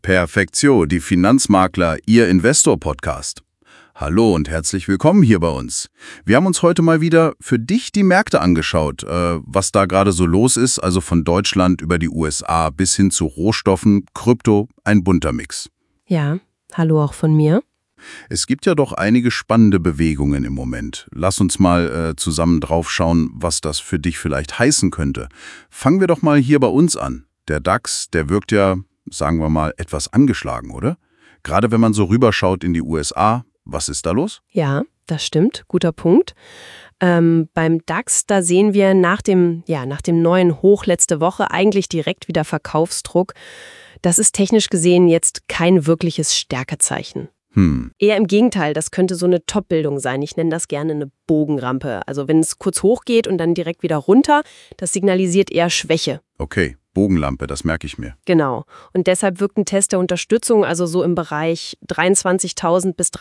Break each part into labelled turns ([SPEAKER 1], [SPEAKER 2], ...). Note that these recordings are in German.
[SPEAKER 1] Perfektio, die Finanzmakler, Ihr Investor-Podcast. Hallo und herzlich willkommen hier bei uns. Wir haben uns heute mal wieder für dich die Märkte angeschaut, was da gerade so los ist, also von Deutschland über die USA bis hin zu Rohstoffen, Krypto, ein bunter Mix.
[SPEAKER 2] Ja, hallo auch von mir.
[SPEAKER 1] Es gibt ja doch einige spannende Bewegungen im Moment. Lass uns mal zusammen drauf schauen, was das für dich vielleicht heißen könnte. Fangen wir doch mal hier bei uns an. Der DAX, der wirkt ja, sagen wir mal, etwas angeschlagen, oder? Gerade wenn man so rüberschaut in die USA, was ist da los?
[SPEAKER 2] Ja, das stimmt, guter Punkt. Beim DAX, da sehen wir nach dem neuen Hoch letzte Woche eigentlich direkt wieder Verkaufsdruck. Das ist technisch gesehen jetzt kein wirkliches Stärkezeichen. Eher im Gegenteil, das könnte so eine Top-Bildung sein. Ich nenne das gerne eine Bogenrampe. Also wenn es kurz hoch geht und dann direkt wieder runter, das signalisiert eher Schwäche.
[SPEAKER 1] Okay, Bogenlampe, das merke ich mir.
[SPEAKER 2] Genau. Und deshalb wirkt ein Test der Unterstützung, also so im Bereich 23.000 bis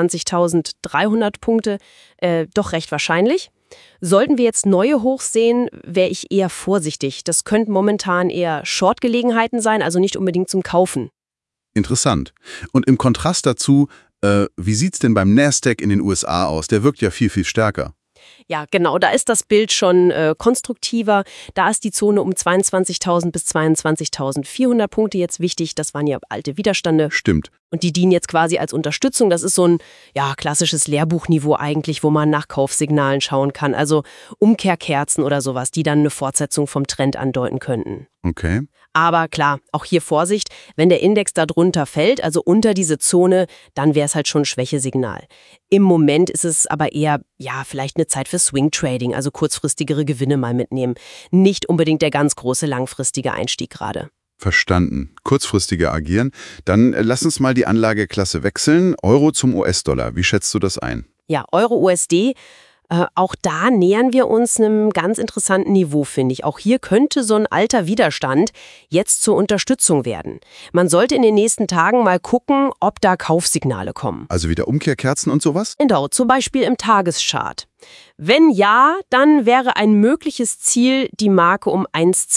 [SPEAKER 2] 23.300 Punkte, doch recht wahrscheinlich. Sollten wir jetzt neue Hochs sehen, wäre ich eher vorsichtig. Das könnten momentan eher Short-Gelegenheiten sein, also nicht unbedingt zum Kaufen.
[SPEAKER 1] Interessant. Und im Kontrast dazu, wie sieht's denn beim Nasdaq in den USA aus? Der wirkt ja viel, viel stärker.
[SPEAKER 2] Ja, genau, da ist das Bild schon konstruktiver. Da ist die Zone um 22.000 bis 22.400 Punkte jetzt wichtig. Das waren ja alte Widerstände.
[SPEAKER 1] Stimmt.
[SPEAKER 2] Und die dienen jetzt quasi als Unterstützung. Das ist so ein klassisches Lehrbuchniveau eigentlich, wo man nach Kaufsignalen schauen kann. Also Umkehrkerzen oder sowas, die dann eine Fortsetzung vom Trend andeuten könnten.
[SPEAKER 1] Okay.
[SPEAKER 2] Aber klar, auch hier Vorsicht, wenn der Index da drunter fällt, also unter diese Zone, dann wäre es halt schon ein Schwächesignal. Im Moment ist es aber eher, vielleicht eine Zeit für Swing Trading, also kurzfristigere Gewinne mal mitnehmen. Nicht unbedingt der ganz große langfristige Einstieg gerade.
[SPEAKER 1] Verstanden. Kurzfristiger agieren. Dann lass uns mal die Anlageklasse wechseln. Euro zum US-Dollar. Wie schätzt du das ein?
[SPEAKER 2] Ja, Euro-USD. Auch da nähern wir uns einem ganz interessanten Niveau, finde ich. Auch hier könnte so ein alter Widerstand jetzt zur Unterstützung werden. Man sollte in den nächsten Tagen mal gucken, ob da Kaufsignale kommen.
[SPEAKER 1] Also wieder Umkehrkerzen und sowas?
[SPEAKER 2] Genau, zum Beispiel im Tageschart. Wenn ja, dann wäre ein mögliches Ziel die Marke um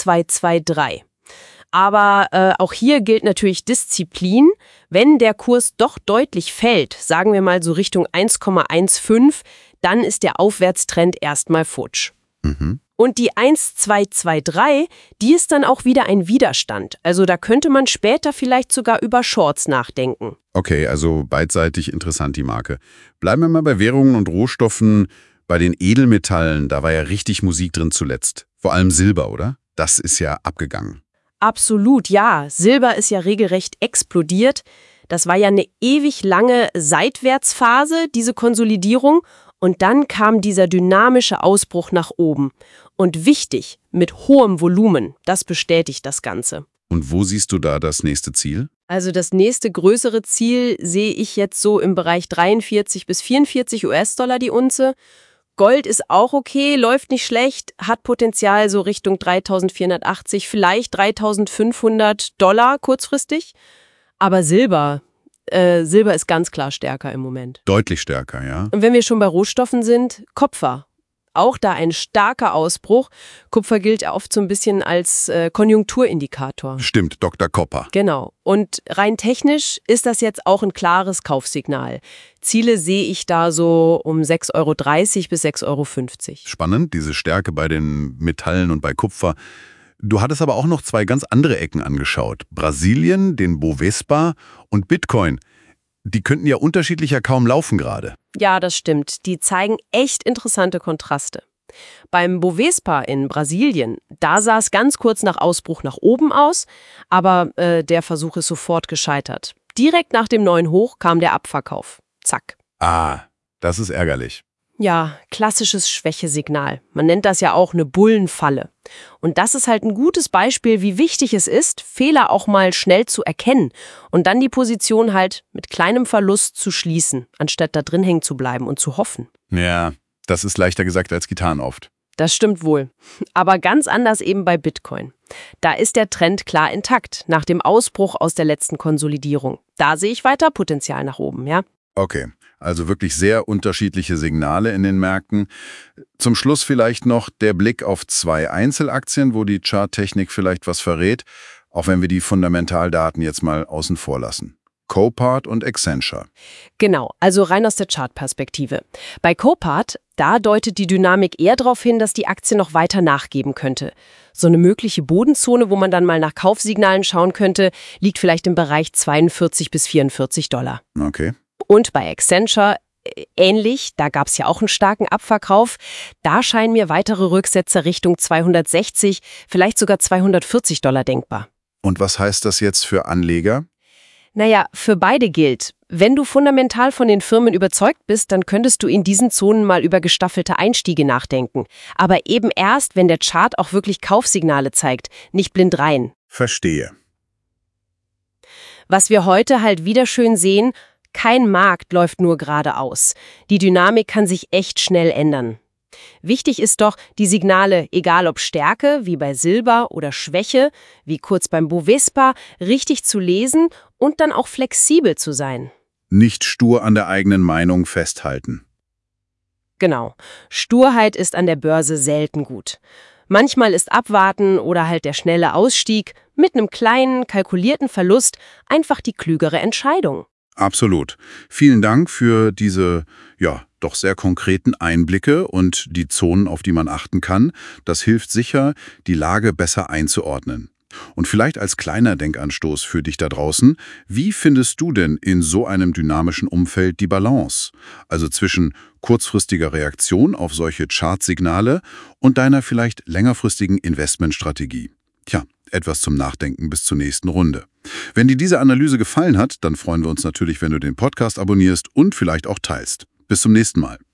[SPEAKER 2] 1,223. Aber auch hier gilt natürlich Disziplin. Wenn der Kurs doch deutlich fällt, sagen wir mal so Richtung 1,15, dann ist der Aufwärtstrend erstmal futsch. Und die 1,223, die ist dann auch wieder ein Widerstand. Also da könnte man später vielleicht sogar über Shorts nachdenken.
[SPEAKER 1] Okay, also beidseitig interessant die Marke. Bleiben wir mal bei Währungen und Rohstoffen. Bei den Edelmetallen, da war ja richtig Musik drin zuletzt. Vor allem Silber, oder? Das ist ja abgegangen.
[SPEAKER 2] Absolut, ja. Silber ist ja regelrecht explodiert. Das war ja eine ewig lange Seitwärtsphase, diese Konsolidierung. Und dann kam dieser dynamische Ausbruch nach oben. Und wichtig, mit hohemVolumen. Das bestätigt das Ganze.
[SPEAKER 1] Und wo siehst du da das nächste Ziel?
[SPEAKER 2] Also das nächste größere Ziel sehe ich jetzt so im Bereich 43 bis 44 US-Dollar die Unze. Gold ist auch okay, läuft nicht schlecht, hat Potenzial so Richtung 3.480, vielleicht 3.500 Dollar kurzfristig. Aber Silber ist ganz klar stärker im Moment.
[SPEAKER 1] Deutlich stärker, ja.
[SPEAKER 2] Und wenn wir schon bei Rohstoffen sind, Kupfer. Auch da ein starker Ausbruch. Kupfer gilt ja oft so ein bisschen als Konjunkturindikator.
[SPEAKER 1] Stimmt, Dr. Kopper.
[SPEAKER 2] Genau. Und rein technisch ist das jetzt auch ein klares Kaufsignal. Ziele sehe ich da so um 6,30 Euro bis 6,50 Euro.
[SPEAKER 1] Spannend, diese Stärke bei den Metallen und bei Kupfer. Du hattest aber auch noch zwei ganz andere Ecken angeschaut. Brasilien, den Bovespa und Bitcoin. Die könnten ja unterschiedlicher kaum laufen gerade.
[SPEAKER 2] Ja, das stimmt. Die zeigen echt interessante Kontraste. Beim Bovespa in Brasilien, da sah es ganz kurz nach Ausbruch nach oben aus, aber der Versuch ist sofort gescheitert. Direkt nach dem neuen Hoch kam der Abverkauf. Zack.
[SPEAKER 1] Ah, das ist ärgerlich.
[SPEAKER 2] Ja, klassisches Schwächesignal. Man nennt das ja auch eine Bullenfalle. Und das ist halt ein gutes Beispiel, wie wichtig es ist, Fehler auch mal schnell zu erkennen und dann die Position halt mit kleinem Verlust zu schließen, anstatt da drin hängen zu bleiben und zu hoffen.
[SPEAKER 1] Ja, das ist leichter gesagt als getan oft.
[SPEAKER 2] Das stimmt wohl. Aber ganz anders eben bei Bitcoin. Da ist der Trend klar intakt, nach dem Ausbruch aus der letzten Konsolidierung. Da sehe ich weiter Potenzial nach oben, ja?
[SPEAKER 1] Okay, also wirklich sehr unterschiedliche Signale in den Märkten. Zum Schluss vielleicht noch der Blick auf zwei Einzelaktien, wo die Charttechnik vielleicht was verrät. Auch wenn wir die Fundamentaldaten jetzt mal außen vor lassen. Copart und Accenture.
[SPEAKER 2] Genau, also rein aus der Chartperspektive. Bei Copart, da deutet die Dynamik eher darauf hin, dass die Aktie noch weiter nachgeben könnte. So eine mögliche Bodenzone, wo man dann mal nach Kaufsignalen schauen könnte, liegt vielleicht im Bereich 42 bis $44.
[SPEAKER 1] Okay.
[SPEAKER 2] Und bei Accenture ähnlich, da gab es ja auch einen starken Abverkauf. Da scheinen mir weitere Rücksetzer Richtung 260, vielleicht sogar $240 denkbar.
[SPEAKER 1] Und was heißt das jetzt für Anleger?
[SPEAKER 2] Naja, für beide gilt, wenn du fundamental von den Firmen überzeugt bist, dann könntest du in diesen Zonen mal über gestaffelte Einstiege nachdenken. Aber eben erst, wenn der Chart auch wirklich Kaufsignale zeigt, nicht blind rein.
[SPEAKER 1] Verstehe.
[SPEAKER 2] Was wir heute halt wieder schön sehen, kein Markt läuft nur geradeaus. Die Dynamik kann sich echt schnell ändern. Wichtig ist doch, die Signale, egal ob Stärke, wie bei Silber, oder Schwäche, wie kurz beim Bovespa, richtig zu lesen und dann auch flexibel zu sein.
[SPEAKER 1] Nicht stur an der eigenen Meinung festhalten.
[SPEAKER 2] Genau. Sturheit ist an der Börse selten gut. Manchmal ist Abwarten oder halt der schnelle Ausstieg mit einem kleinen, kalkulierten Verlust einfach die klügere Entscheidung.
[SPEAKER 1] Absolut. Vielen Dank für diese, doch sehr konkreten Einblicke und die Zonen, auf die man achten kann. Das hilft sicher, die Lage besser einzuordnen. Und vielleicht als kleiner Denkanstoß für dich da draußen, wie findest du denn in so einem dynamischen Umfeld die Balance? Also zwischen kurzfristiger Reaktion auf solche Chartsignale und deiner vielleicht längerfristigen Investmentstrategie? Tja, etwas zum Nachdenken bis zur nächsten Runde. Wenn dir diese Analyse gefallen hat, dann freuen wir uns natürlich, wenn du den Podcast abonnierst und vielleicht auch teilst. Bis zum nächsten Mal.